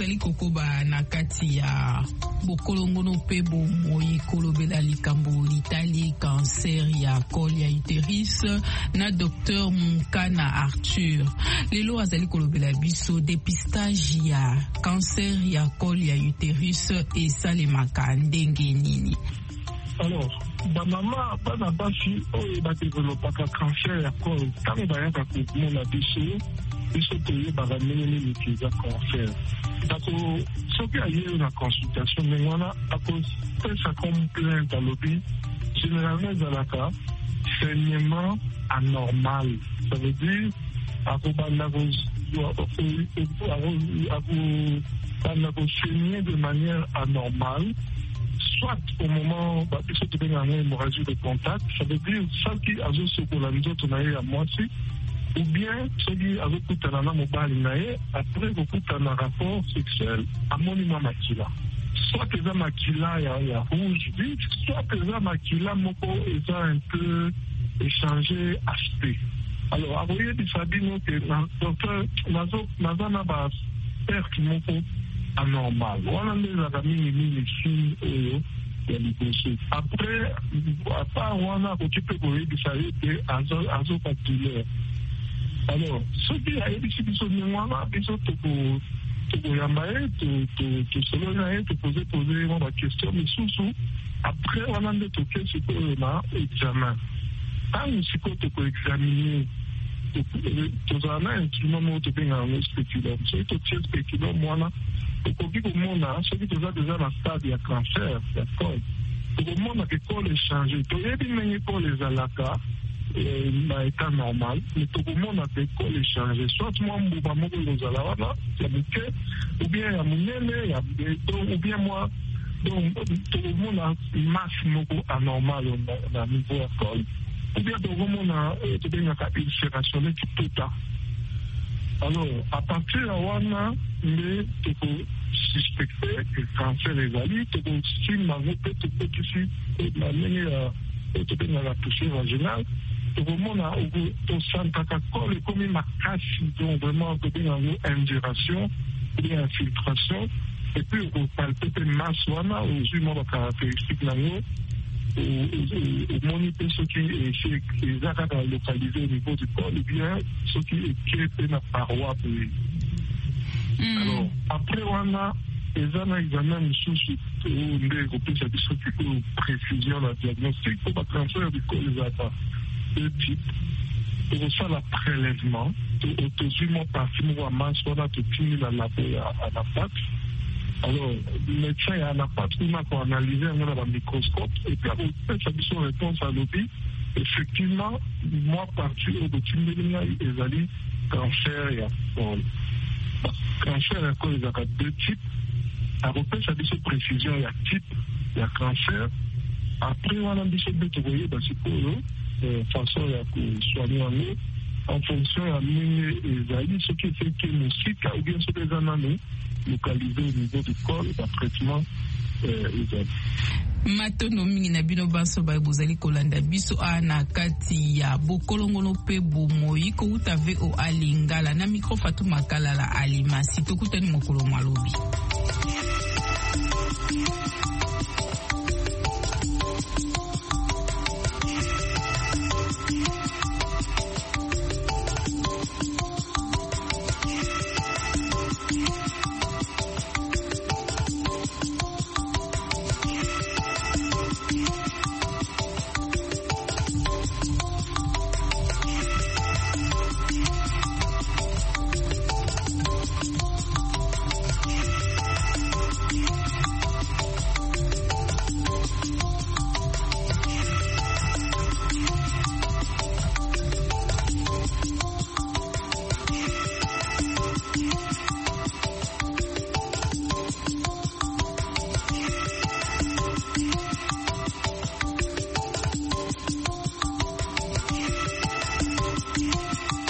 tozali kokoba na kati ya bokolongono pe bomoi kolobela likambo litali cancer ya col ya utérus na Dr Munkana Arthur. Lelo azali kolobela biso dépistage ya cancer ya col ya utérus esalemaka ndenge nini. Alors, maman, bana basi oyo badevelopaka cancer ya col ntango bayaka komona biso toyebaka ndenge nini eza cancer. Ako soki aye na consultation ndenge wana akopesa comme plainte alobi généralement ezalaka saignement anormal. Ça veut dire akobanda saigner de manière anormale, soit au moment où il y a une hémorragie de contact, ça veut dire ça qui a à moitié, ou bien celui qui a après un rapport sexuel à monument makila. Soit que ça makila y a rouge vif, soit que ça makila moko est un peu échangé aspect. Alors, vous voyez, il s'abîme que docteur Nazana va faire qu'il moko anormal. Voilà les amis les signes après, à part on a occupé pour lui de savoir que azopatulaire. Alors, ceux qui a été ici sur le moment, ils sont pour yamae, tout cela te poser ma question, mais sous après on a de toquer sur le examen. Quand nous sommes pour examiner tout ça, instrument de bien en spéculum. C'est tout ce spéculum, moi, pour que le monde a, celui qui a déjà la stade de cancer, d'accord. Pour le monde a que col est changé. Pour les diminuer pour les alaka, état normal, mais pour le monde a que col est changé. Soit moi, je vais vous alaka, ou bien il y a mon ou bien moi, donc tout le monde a une masse anormale au niveau de col. Ou bien tout le monde a une ulcération qui peut être. Alors, à partir de là, tu peux suspecter que le cancer est valide, tu peux aussi la poussée vaginale. Tout le monde a au centre de comme ma casse, donc vraiment une ingération, une infiltration, et puis on palpe une masse, on a aux caractéristiques au moniteur ce qui est localisé au niveau du corps, ou bien ce qui est la paroi. Alors, après, on a des examens sous précision la diagnostic pour la cancer du col des attaques de type. Pour ça, le prélèvement, au parti de masse, on a tout fini la labé à la patte. Alors, le médecin a la patte, on a analysé dans le microscope, et puis après, ça dit son réponse à l'objet. Effectivement, moi, parti au-dessus de l'île, ils allaient cancer et à col. Cancer et à col, il y a deux types. Après, ça dit son précision, il y a type, il y a cancer. Après, on a dit ce que vous voyez, c'est pour eux, façon, il y a soigner en eux. En fonction de la ce qui fait que nous cycle ou bien ce que les années localisés au niveau du corps et d'un traitement matono mingi na bino banso ba bozali kolanda biso ana kati ya bokolongono pe bomoi ko utave o alingala na micro Fatuma Kalala Alimasi tokutani mokolo malobi.